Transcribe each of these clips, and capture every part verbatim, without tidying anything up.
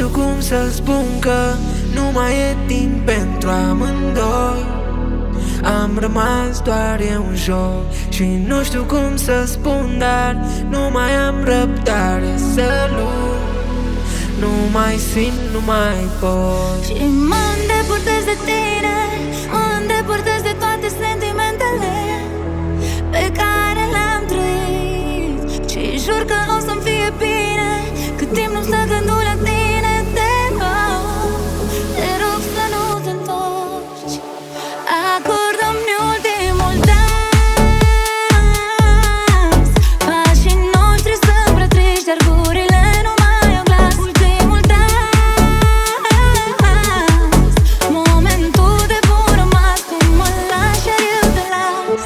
știu cum să spun că nu mai e timp pentru amândoi. Am rămas doar eu în joc și nu știu cum să spun, dar nu mai am răbdare să lupt. Nu mai simt, nu mai pot. Și mă îndepărtez de tine, mă îndepărtez de toate sentimentele pe care le-am trăit. Și jur că o să-mi fie bine cât timp nu-mi stă gândul la tine. Te rog, te rog să nu te întorci. Acordă-mi ultimul dans. Pașii noștri sunt prea triști, dar gurile nu mai au glas. Ultimul dans, momentul de bun rămas. Tu mă lași, iar eu te las.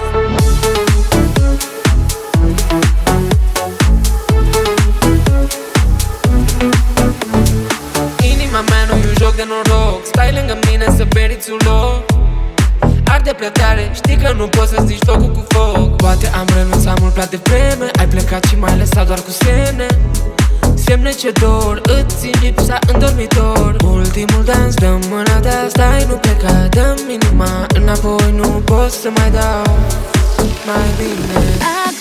Inima mea nu-i un joc de noroc. Stai lângă mine să meriți un loc. Arde prea tare, știi că nu poți să zici focul cu foc. Poate am renunțat mult prea devreme. Ai plecat și m-ai lăsat doar cu semne. Semne ce dor, îți țin lipsa în dormitor. Ultimul dans, dă-mi mâna ta, stai, nu pleca, dă-mi inima înapoi, nu pot să mai dau mai bine.